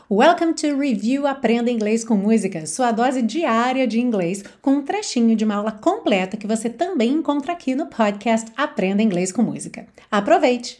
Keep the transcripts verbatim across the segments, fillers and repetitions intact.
Welcome to Review Aprenda Inglês com Música, sua dose diária de inglês com um trechinho de uma aula completa que você também encontra aqui no podcast Aprenda Inglês com Música. Aproveite!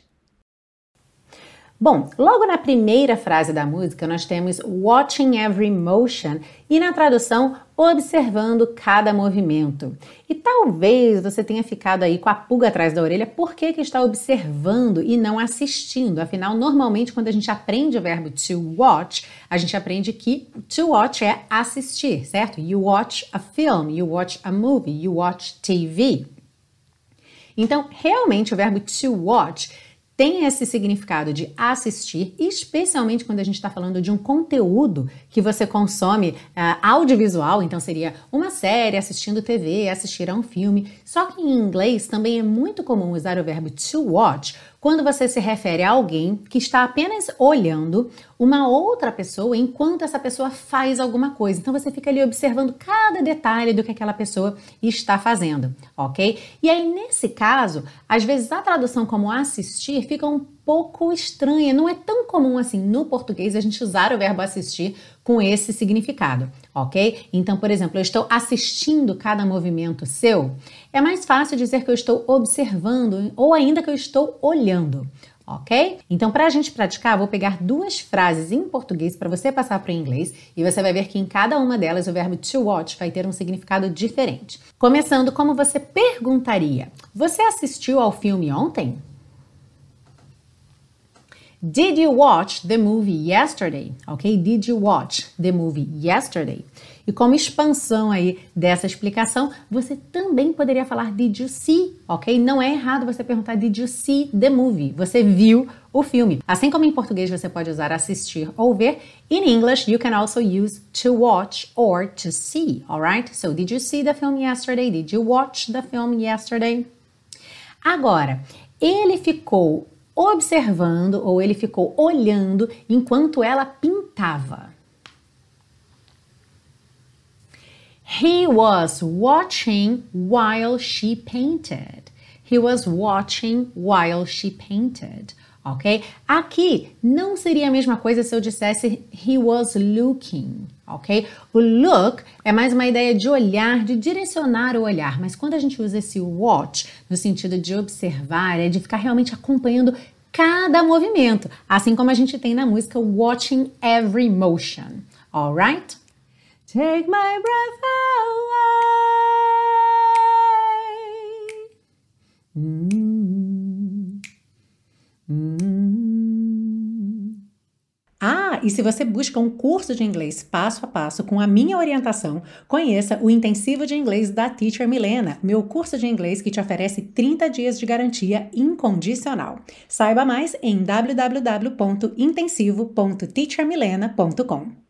Bom, logo na primeira frase da música nós temos watching every motion e na tradução observando cada movimento. E talvez você tenha ficado aí com a pulga atrás da orelha por que que está observando e não assistindo. Afinal, normalmente quando a gente aprende o verbo to watch, a gente aprende que to watch é assistir, certo? You watch a film, you watch a movie, you watch T V. Então, realmente o verbo to watch tem esse significado de assistir, especialmente quando a gente está falando de um conteúdo que você consome uh, audiovisual, então seria uma série, assistindo T V, assistir a um filme. Só que em inglês também é muito comum usar o verbo to watch quando você se refere a alguém que está apenas olhando uma outra pessoa enquanto essa pessoa faz alguma coisa. Então você fica ali observando cada detalhe do que aquela pessoa está fazendo, ok? E aí nesse caso, às vezes a tradução como assistir fica um pouco estranha, não é tão comum assim no português a gente usar o verbo assistir com esse significado, ok? Então, por exemplo, eu estou assistindo cada movimento seu, é mais fácil dizer que eu estou observando ou ainda que eu estou olhando, ok? Então, para a gente praticar, eu vou pegar duas frases em português para você passar para o inglês e você vai ver que em cada uma delas o verbo to watch vai ter um significado diferente. Começando, como você perguntaria, você assistiu ao filme ontem? Did you watch the movie yesterday? Ok? Did you watch the movie yesterday? E como expansão aí dessa explicação, você também poderia falar did you see? Ok? Não é errado você perguntar did you see the movie? Você viu o filme. Assim como em português você pode usar assistir ou ver, in English you can also use to watch or to see, alright? So did you see the film yesterday? Did you watch the film yesterday? Agora, ele ficou observando ou ele ficou olhando enquanto ela pintava. He was watching while she painted. He was watching while she painted. Ok? Aqui não seria a mesma coisa se eu dissesse he was looking, ok? O look é mais uma ideia de olhar, de direcionar o olhar, mas quando a gente usa esse watch no sentido de observar, é de ficar realmente acompanhando cada movimento, assim como a gente tem na música Watching Every Motion, alright? Take my breath away. Mm. Mm. Ah, e se você busca um curso de inglês passo a passo com a minha orientação, conheça o Intensivo de Inglês da Teacher Milena, meu curso de inglês que te oferece trinta dias de garantia incondicional. Saiba mais em w w w ponto intensivo ponto teacher milena ponto com.